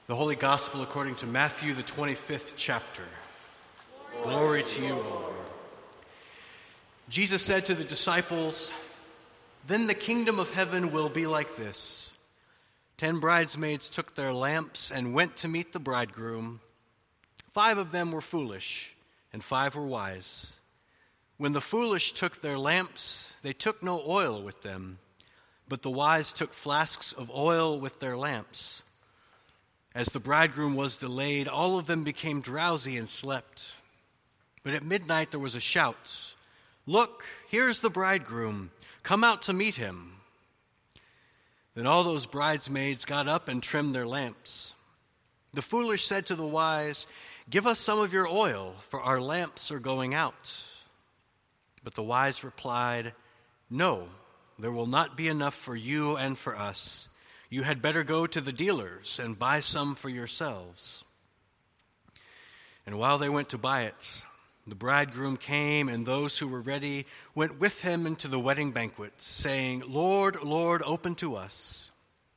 The Holy Gospel according to Matthew, the 25th chapter. Glory to you, O Lord. Jesus said to the disciples, "Then the kingdom of heaven will be like this. 10 bridesmaids took their lamps and went to meet the bridegroom. 5 of them were foolish, and 5 were wise. When the foolish took their lamps, they took no oil with them, but the wise took flasks of oil with their lamps. As the bridegroom was delayed, all of them became drowsy and slept. But at midnight there was a shout, 'Look, here's the bridegroom. Come out to meet him.' Then all those bridesmaids got up and trimmed their lamps. The foolish said to the wise, 'Give us some of your oil, for our lamps are going out.' But the wise replied, 'No, there will not be enough for you and for us. You had better go to the dealers and buy some for yourselves.' And while they went to buy it, the bridegroom came, and those who were ready went with him into the wedding banquet, saying, 'Lord, Lord, open to us.'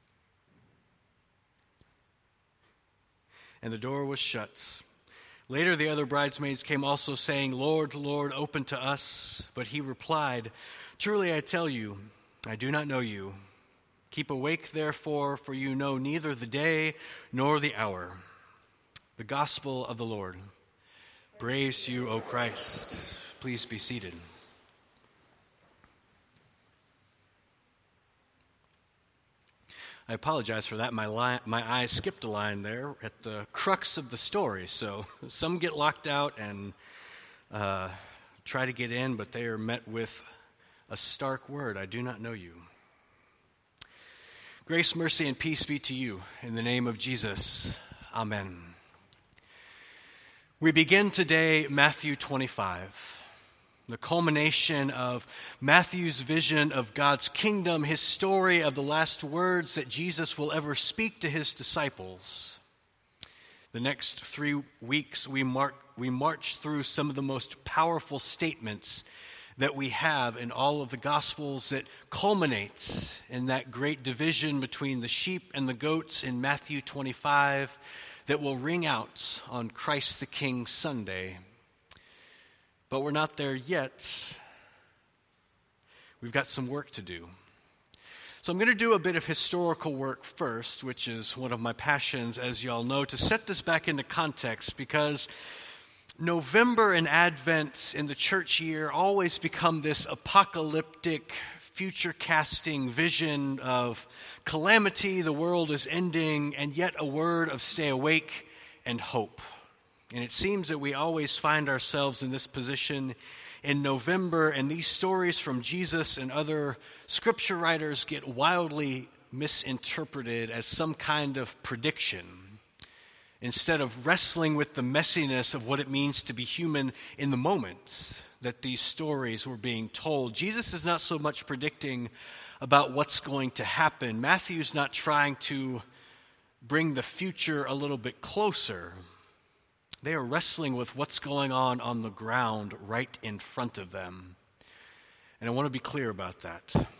And the door was shut. Later the other bridesmaids came also, saying, 'Lord, Lord, open to us.' But he replied, 'Truly I tell you, I do not know you. Keep awake, therefore, for you know neither the day nor the hour.'" The Gospel of the Lord. Praise to you, O Christ. Please be seated. I apologize for that. My eyes skipped a line there at the crux of the story. So some get locked out and try to get in, but they are met with a stark word: "I do not know you." Grace, mercy, and peace be to you in the name of Jesus. Amen. We begin today Matthew 25, the culmination of Matthew's vision of God's kingdom, his story of the last words that Jesus will ever speak to his disciples. The next 3 weeks we march through some of the most powerful statements that we have in all of the Gospels that culminates in that great division between the sheep and the goats in Matthew 25 that will ring out on Christ the King Sunday. But we're not there yet. We've got some work to do. So I'm going to do a bit of historical work first, which is one of my passions, as you all know, to set this back into context, because November and Advent in the church year always become this apocalyptic, future-casting vision of calamity, the world is ending, and yet a word of stay awake and hope. And it seems that we always find ourselves in this position in November, and these stories from Jesus and other scripture writers get wildly misinterpreted as some kind of prediction, instead of wrestling with the messiness of what it means to be human in the moment that these stories were being told. Jesus is not so much predicting about what's going to happen. Matthew's not trying to bring the future a little bit closer. They are wrestling with what's going on the ground right in front of them. And I want to be clear about that.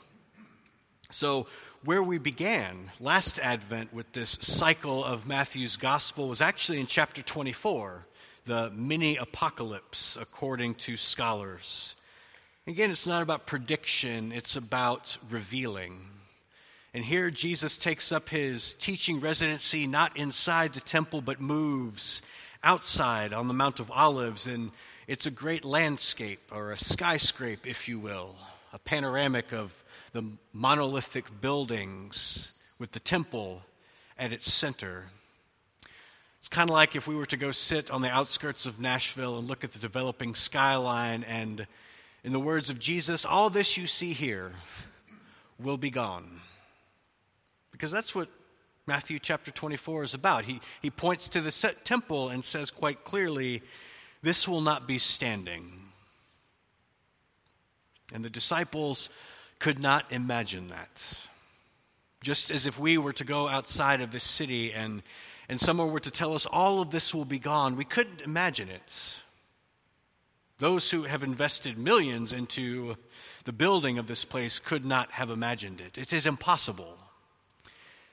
So where we began last Advent with this cycle of Matthew's gospel was actually in chapter 24, the mini-apocalypse, according to scholars. Again, it's not about prediction, it's about revealing. And here Jesus takes up his teaching residency not inside the temple, but moves outside on the Mount of Olives, and it's a great landscape, or a skyscraper, if you will, a panoramic of the monolithic buildings with the temple at its center. It's kind of like if we were to go sit on the outskirts of Nashville and look at the developing skyline, and in the words of Jesus, all this you see here will be gone. Because that's what Matthew chapter 24 is about. He points to the temple and says quite clearly, this will not be standing. And the disciples could not imagine that. Just as if we were to go outside of this city and someone were to tell us all of this will be gone, we couldn't imagine it. Those who have invested millions into the building of this place could not have imagined it. It is impossible.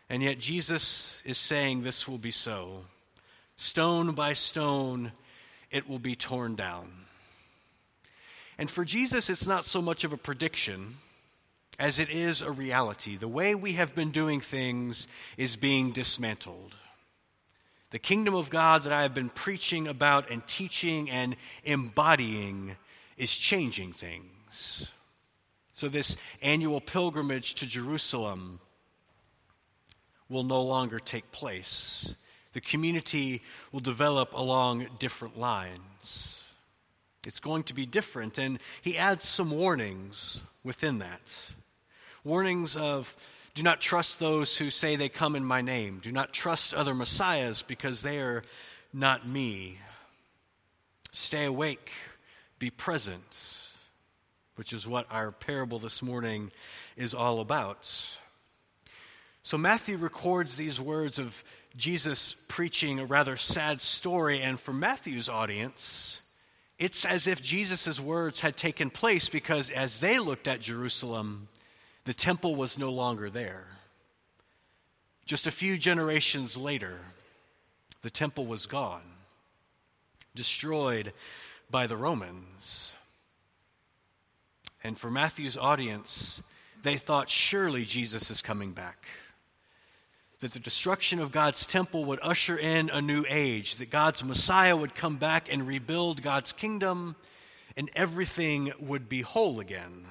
And yet Jesus is saying this will be so. Stone by stone, it will be torn down. And for Jesus, it's not so much of a prediction as it is a reality. The way we have been doing things is being dismantled. The kingdom of God that I have been preaching about and teaching and embodying is changing things. So this annual pilgrimage to Jerusalem will no longer take place. The community will develop along different lines. It's going to be different, and he adds some warnings within that. Warnings of, do not trust those who say they come in my name. Do not trust other messiahs because they are not me. Stay awake, be present, which is what our parable this morning is all about. So Matthew records these words of Jesus preaching a rather sad story, and for Matthew's audience, it's as if Jesus' words had taken place because as they looked at Jerusalem, the temple was no longer there. Just a few generations later, the temple was gone, destroyed by the Romans. And for Matthew's audience, they thought surely Jesus is coming back. That the destruction of God's temple would usher in a new age, that God's Messiah would come back and rebuild God's kingdom, and everything would be whole again.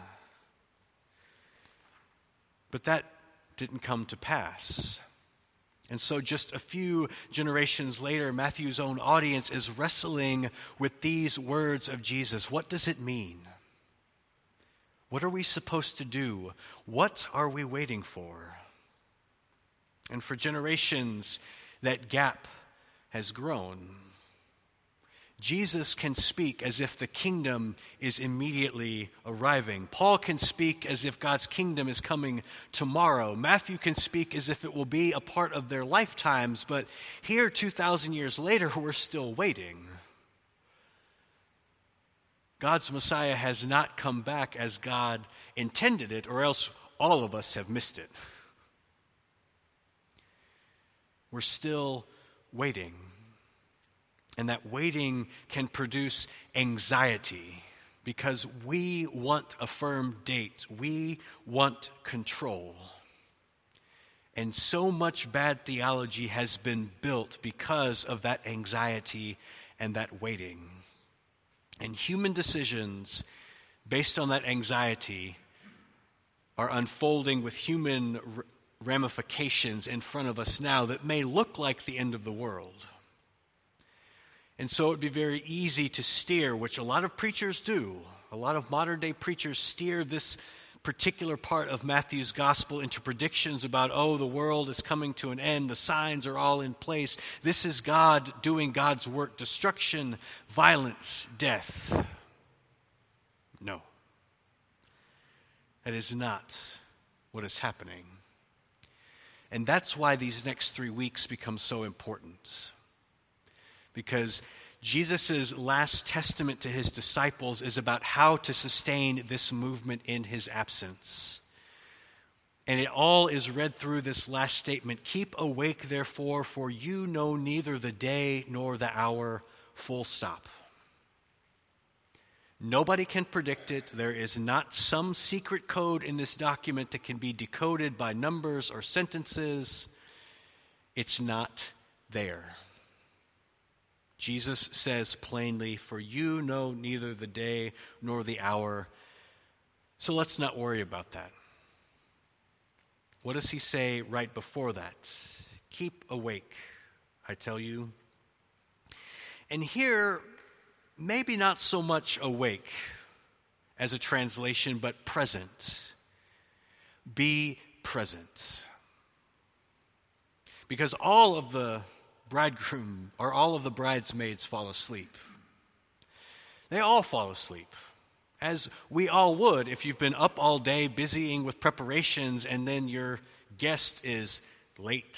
But that didn't come to pass. And so just a few generations later, Matthew's own audience is wrestling with these words of Jesus. What does it mean? What are we supposed to do? What are we waiting for? And for generations, that gap has grown. Jesus can speak as if the kingdom is immediately arriving. Paul can speak as if God's kingdom is coming tomorrow. Matthew can speak as if it will be a part of their lifetimes. But here, 2,000 years later, we're still waiting. God's Messiah has not come back as God intended it, or else all of us have missed it. We're still waiting. And that waiting can produce anxiety because we want a firm date. We want control. And so much bad theology has been built because of that anxiety and that waiting. And human decisions based on that anxiety are unfolding with human ramifications in front of us now that may look like the end of the world. And so it would be very easy to steer, which a lot of preachers do. A lot of modern day preachers steer this particular part of Matthew's gospel into predictions about, the world is coming to an end, the signs are all in place. This is God doing God's work, destruction, violence, death. No. That is not what is happening. And that's why these next 3 weeks become so important. Because Jesus' last testament to his disciples is about how to sustain this movement in his absence. And it all is read through this last statement. Keep awake, therefore, for you know neither the day nor the hour, full stop. Nobody can predict it. There is not some secret code in this document that can be decoded by numbers or sentences. It's not there. Jesus says plainly, for you know neither the day nor the hour. So let's not worry about that. What does he say right before that? Keep awake, I tell you. And here, maybe not so much awake as a translation, but present. Be present. Because all of the bridegroom or all of the bridesmaids fall asleep. They all fall asleep, as we all would if you've been up all day busying with preparations and then your guest is late.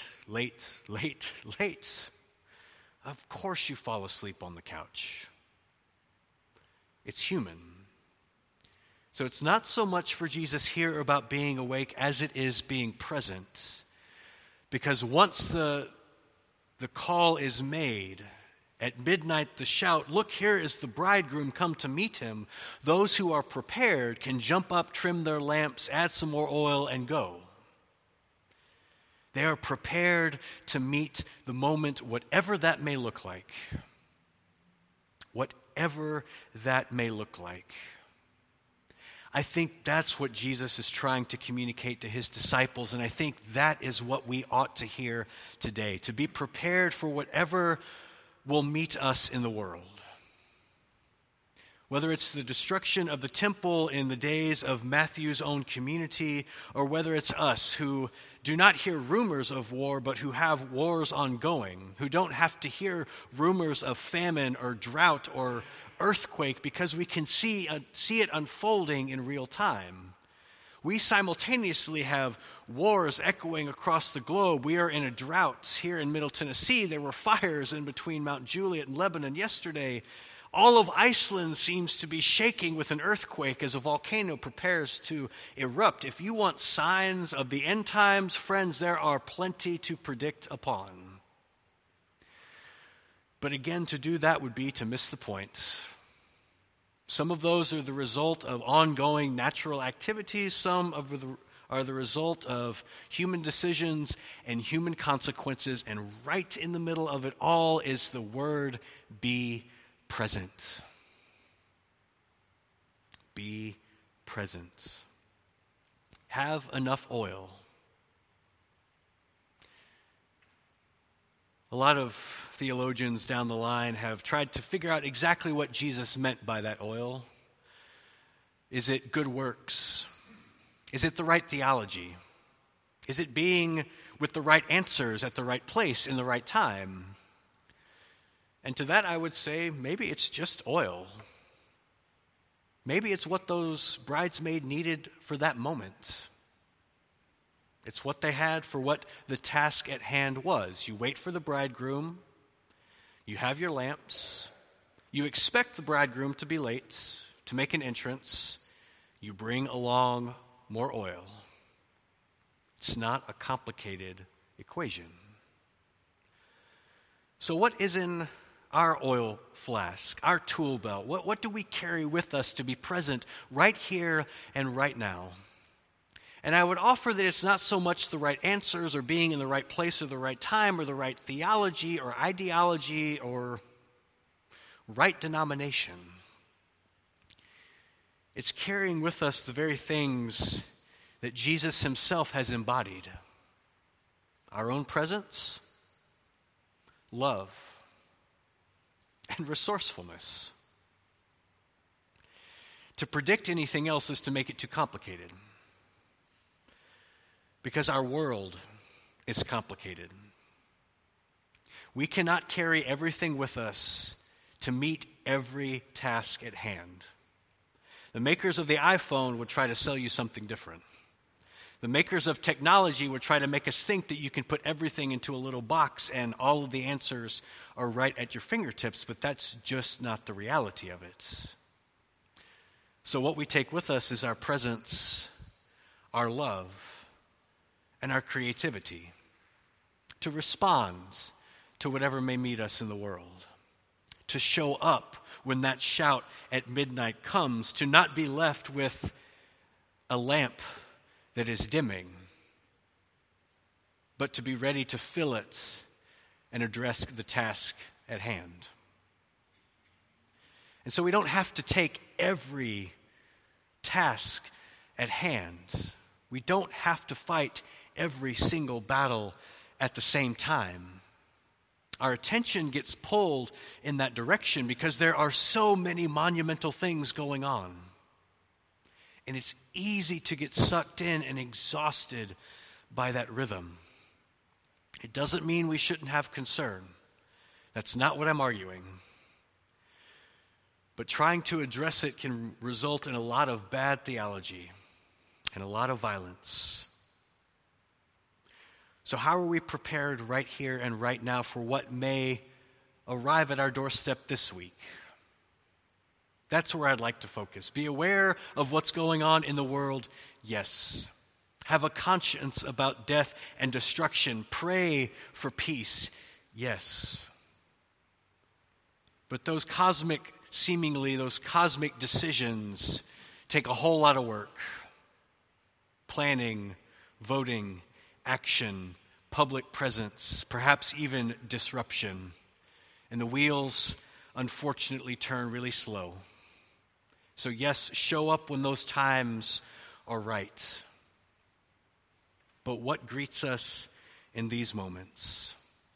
Of course you fall asleep on the couch. It's human. So it's not so much for Jesus here about being awake as it is being present. Because once the call is made, at midnight the shout, "Look, here is the bridegroom, come to meet him," those who are prepared can jump up, trim their lamps, add some more oil, and go. They are prepared to meet the moment, whatever that may look like. Whatever that may look like. I think that's what Jesus is trying to communicate to his disciples, and I think that is what we ought to hear today, to be prepared for whatever will meet us in the world. Whether it's the destruction of the temple in the days of Matthew's own community, or whether it's us who do not hear rumors of war, but who have wars ongoing, who don't have to hear rumors of famine or drought or earthquake because we can see it unfolding in real time. We simultaneously have wars echoing across the globe. We are in a drought here in Middle Tennessee. There were fires in between Mount Juliet and Lebanon yesterday. All of Iceland seems to be shaking with an earthquake as a volcano prepares to erupt. If you want signs of the end times, friends, there are plenty to predict upon. But again, to do that would be to miss the point. Some of those are the result of ongoing natural activities. Some are the result of human decisions and human consequences. And right in the middle of it all is the word "be present." Be present. Have enough oil. A lot of theologians down the line have tried to figure out exactly what Jesus meant by that oil. Is it good works? Is it the right theology? Is it being with the right answers at the right place in the right time? And to that I would say maybe it's just oil. Maybe it's what those bridesmaids needed for that moment. It's what they had for what the task at hand was. You wait for the bridegroom. You have your lamps. You expect the bridegroom to be late, to make an entrance. You bring along more oil. It's not a complicated equation. So what is in our oil flask, our tool belt? What do we carry with us to be present right here and right now? And I would offer that it's not so much the right answers or being in the right place or the right time or the right theology or ideology or right denomination. It's carrying with us the very things that Jesus himself has embodied. Our own presence, love, and resourcefulness. To predict anything else is to make it too complicated. Because our world is complicated. We cannot carry everything with us to meet every task at hand. The makers of the iPhone would try to sell you something different. The makers of technology would try to make us think that you can put everything into a little box and all of the answers are right at your fingertips, but that's just not the reality of it. So what we take with us is our presence, our love, and our creativity to respond to whatever may meet us in the world, to show up when that shout at midnight comes, to not be left with a lamp that is dimming, but to be ready to fill it and address the task at hand. And so we don't have to take every task at hand. We don't have to fight every single battle at the same time. Our attention gets pulled in that direction because there are so many monumental things going on. And it's easy to get sucked in and exhausted by that rhythm. It doesn't mean we shouldn't have concern. That's not what I'm arguing. But trying to address it can result in a lot of bad theology and a lot of violence. So how are we prepared right here and right now for what may arrive at our doorstep this week? That's where I'd like to focus. Be aware of what's going on in the world, yes. Have a conscience about death and destruction. Pray for peace. Yes. But those cosmic decisions take a whole lot of work. Planning, voting, action, public presence, perhaps even disruption. And the wheels, unfortunately, turn really slow. So yes, show up when those times are right. But what greets us in these moments?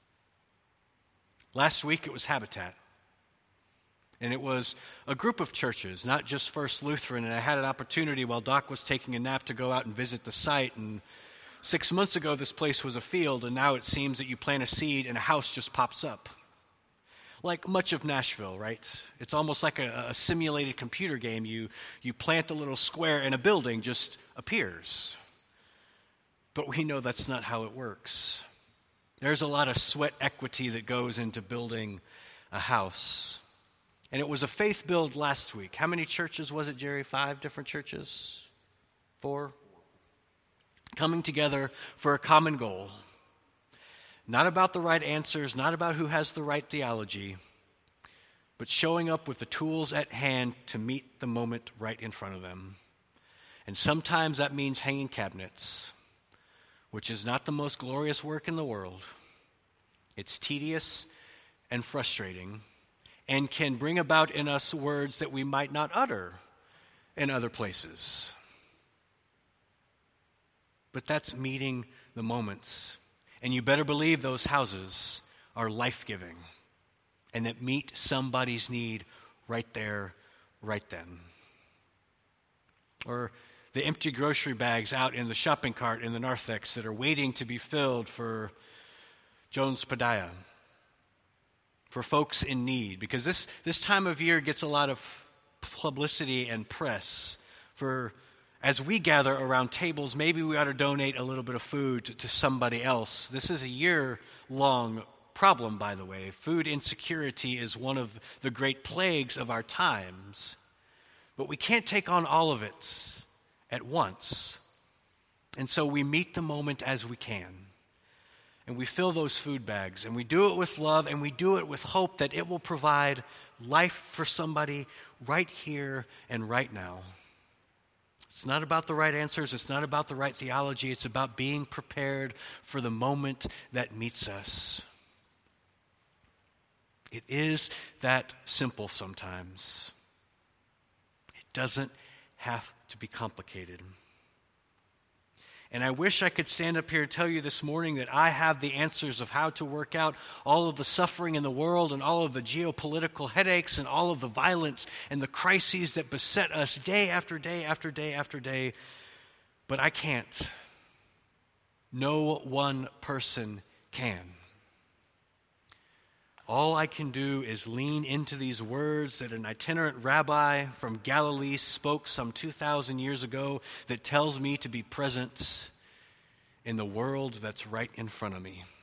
Last week it was Habitat. And it was a group of churches, not just First Lutheran. And I had an opportunity while Doc was taking a nap to go out and visit the site. And 6 months ago, this place was a field, and now it seems that you plant a seed and a house just pops up. Like much of Nashville, right? It's almost like a simulated computer game. You plant a little square and a building just appears. But we know that's not how it works. There's a lot of sweat equity that goes into building a house. And it was a faith build last week. How many churches was it, Jerry? 5 different churches? 4? Coming together for a common goal. Not about the right answers, not about who has the right theology, but showing up with the tools at hand to meet the moment right in front of them. And sometimes that means hanging cabinets, which is not the most glorious work in the world. It's tedious and frustrating, and can bring about in us words that we might not utter in other places. But that's meeting the moments. And you better believe those houses are life-giving and that meet somebody's need right there, right then. Or the empty grocery bags out in the shopping cart in the narthex that are waiting to be filled for Jones Padilla, for folks in need, because this time of year gets a lot of publicity and press. For as we gather around tables, maybe we ought to donate a little bit of food to somebody else. This is a year-long problem, by the way. Food insecurity is one of the great plagues of our times. But we can't take on all of it at once. And so we meet the moment as we can. And we fill those food bags, and we do it with love, and we do it with hope that it will provide life for somebody right here and right now. It's not about the right answers. It's not about the right theology. It's about being prepared for the moment that meets us. It is that simple sometimes. It doesn't have to be complicated. And I wish I could stand up here and tell you this morning that I have the answers of how to work out all of the suffering in the world and all of the geopolitical headaches and all of the violence and the crises that beset us day after day after day after day. But I can't. No one person can. All I can do is lean into these words that an itinerant rabbi from Galilee spoke some 2,000 years ago that tells me to be present in the world that's right in front of me.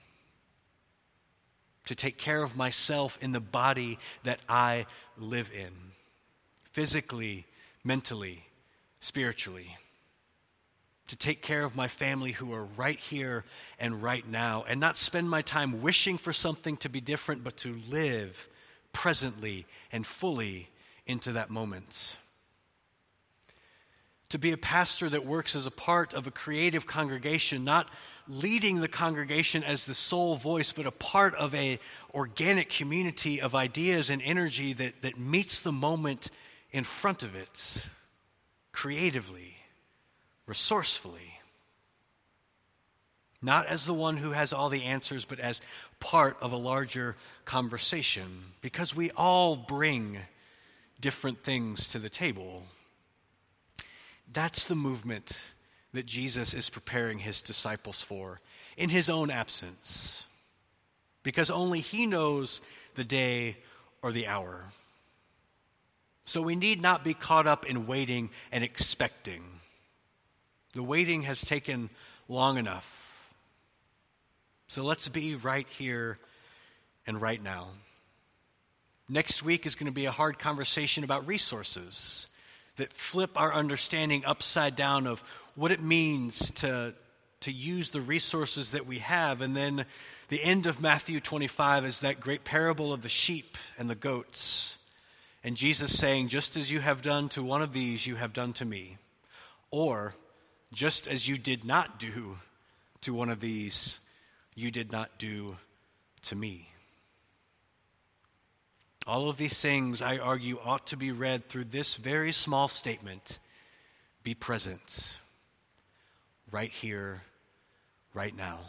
To take care of myself in the body that I live in. Physically, mentally, spiritually. To take care of my family who are right here and right now, and not spend my time wishing for something to be different, but to live presently and fully into that moment. To be a pastor that works as a part of a creative congregation, not leading the congregation as the sole voice, but a part of an organic community of ideas and energy that meets the moment in front of it, creatively, resourcefully. Not as the one who has all the answers, but as part of a larger conversation, because we all bring different things to the table. That's the movement that Jesus is preparing his disciples for in his own absence, because only he knows the day or the hour. So we need not be caught up in waiting and expecting. The waiting has taken long enough. So let's be right here and right now. Next week is going to be a hard conversation about resources. that flip our understanding upside down of what it means to use the resources that we have. And then the end of Matthew 25 is that great parable of the sheep and the goats. And Jesus saying, just as you have done to one of these, you have done to me. Or, just as you did not do to one of these, you did not do to me. All of these things, I argue, ought to be read through this very small statement: be present, right here, right now.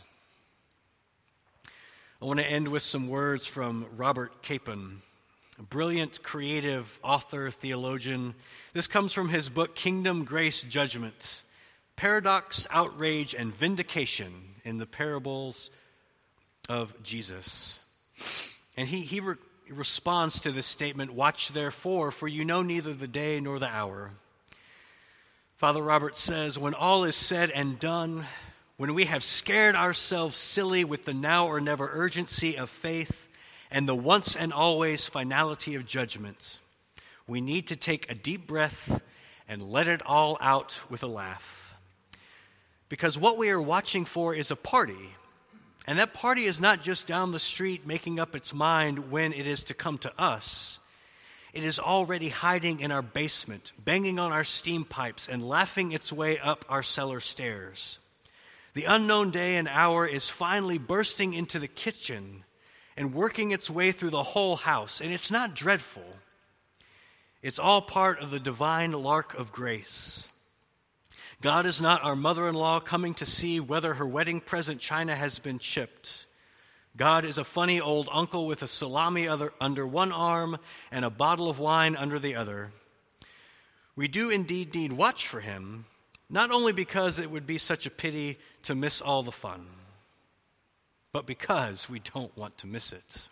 I want to end with some words from Robert Capon, a brilliant, creative author, theologian. This comes from his book, Kingdom, Grace, Judgment: Paradox, Outrage, and Vindication in the Parables of Jesus. And he responds to this statement: watch therefore, for you know neither the day nor the hour. Father Robert says, when all is said and done, when we have scared ourselves silly with the now or never urgency of faith and the once and always finality of judgment, we need to take a deep breath and let it all out with a laugh. Because what we are watching for is a party. And that party is not just down the street making up its mind when it is to come to us. It is already hiding in our basement, banging on our steam pipes, and laughing its way up our cellar stairs. The unknown day and hour is finally bursting into the kitchen and working its way through the whole house. And it's not dreadful. It's all part of the divine lark of grace. God is not our mother-in-law coming to see whether her wedding present china has been chipped. God is a funny old uncle with a salami under one arm and a bottle of wine under the other. We do indeed need watch for him, not only because it would be such a pity to miss all the fun, but because we don't want to miss it.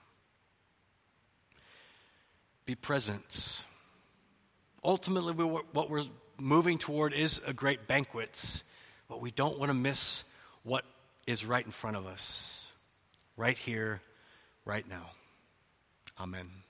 Be present. Ultimately, what we're moving toward is a great banquet, but we don't want to miss what is right in front of us, right here, right now. Amen.